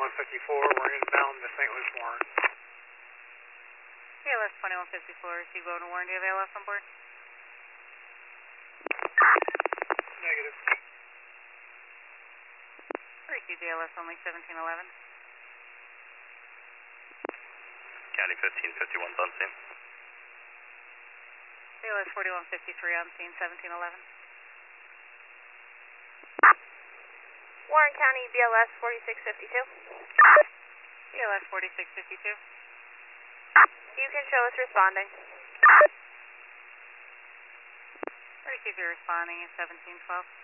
2154, we're inbound to St. Louis Warren. BLS 2154, receive low to Warren. Do you have ALS on board? Negative. Receive BLS only 1711. County 1551's on scene. BLS 4153 on scene 1711. Warren County, BLS 4652. BLS 4652. You can show us responding. Receive your responding is 1712.